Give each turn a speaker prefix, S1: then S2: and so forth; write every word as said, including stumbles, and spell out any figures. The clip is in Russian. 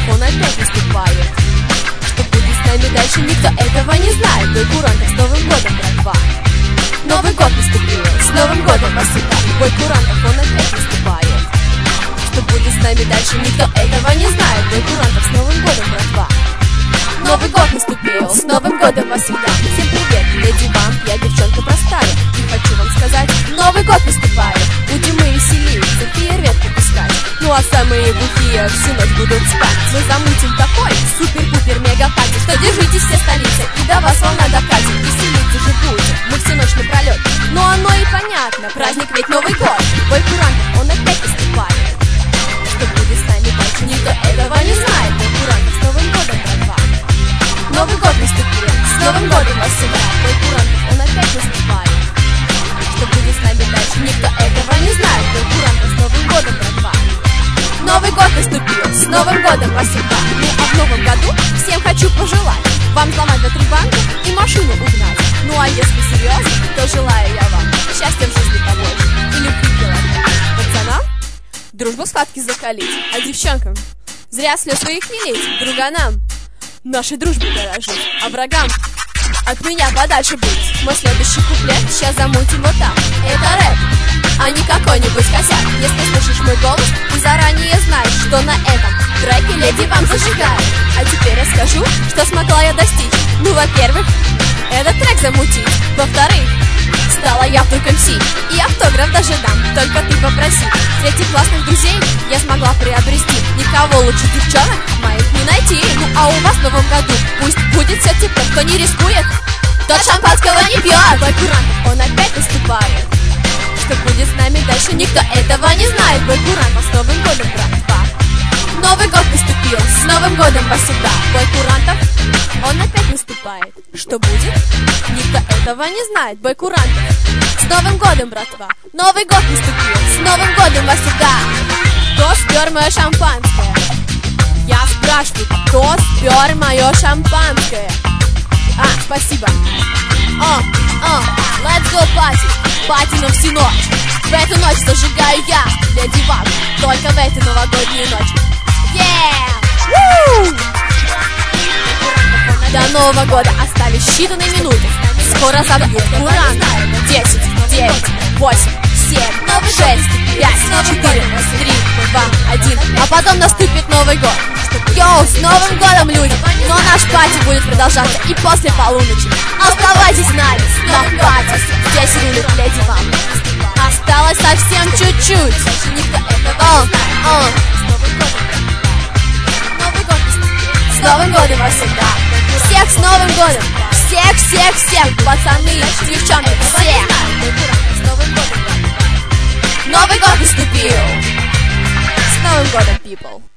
S1: он опять наступает. Что будет с нами дальше, никто этого не знает. Бой курантов, с Новым годом, братва! Новый год наступил, с Новым годом вас всегда. Бой курантов, он опять наступает. Что будет с нами дальше, никто этого не знает. Бой курантов, с Новым годом, братва! Новый год наступил, с Новым годом вас всегда. Всем привет, леди Вамп, я девчонка простая. И хочу вам сказать, Новый год наступает. Будем мы веселиться, фейерверки пускать. Ну а самые бухие всю ночь будут спать. Мы замутим такой супер-пупер-мега-пати, что держитесь все столицы, и до вас волна докатит. Веселиться же будем, мы всю ночь напролет. Но оно и понятно, праздник ведь Новый год. Бой курантов, он опять наступает. Что будет с нами дальше, никто этого не знает. Бой курантов, с Новым годом, братва! Новый год наступил, с Новым годом вас всегда. Бой курантов, он опять наступает. Что будет с нами дальше, никто этого не знает. Бой курантов, с Новым годом, братва! Новый год наступил, с Новым годом вас всегда. Ну а в Новом году всем хочу пожелать вам сломать на три банка и машину угнать. Ну а если серьезно, то желаю я вам счастья в жизни побольше и любви делать. Пацанам дружбу схватки закалить, а девчонкам зря слез своих не лить. Друганам нашей дружбе дорожить, а врагам от меня подальше быть. Мой следующий куплет сейчас замутим вот так. Это рэп, а не какой-нибудь косяк. Если слышишь мой голос, ты заранее знаешь, что на этом треке леди вам зажигает. А теперь расскажу, что смогла я достичь. Ну, во-первых, этот трек замутить. Во-вторых, стала я вдруг эм си, и автограф даже дам, только ты попроси. Среди классных друзей я смогла приобрести. Никого лучше девчонок моих не найти. Ну а у вас в Новом году пусть будет все тепло. Кто не рискует, тот шампанского не пьет. Бой курантов, он опять наступает. Что будет с нами дальше, никто этого не знает. Бой курантов, с Новым годом, братва! Новый год наступил, с Новым годом вас всегда. Бой курантов, он опять наступает. Что будет? Никто этого не знает. Бой курантов, с Новым годом, братва! Новый год наступил, с Новым годом вас всегда. Кто спер мое шампанское? Я спрашиваю, кто спер мое шампанское? А, спасибо. О, о, let's go party, пати на всю ночь. В эту ночь зажигаю я, леди Вамп, только в эту новогоднюю ночь. Yeah! До Нового года остались считанные минуты. Скоро забьют курант. Десять, девять, восемь, семь, шесть, пять, четыре, три, два, один. А потом наступит Новый год. Йоу, с Новым годом, люди! Но наш пати будет продолжаться и после полуночи. Оставайтесь с нами, на пати. Здесь рулит леди Вамп. Осталось совсем чуть-чуть. О, о. С Новым годом вас всегда! Всех с Новым годом! Всех, всех, всех! Пацаны, девчонки, всех! Новый год наступил! С Новым годом, people!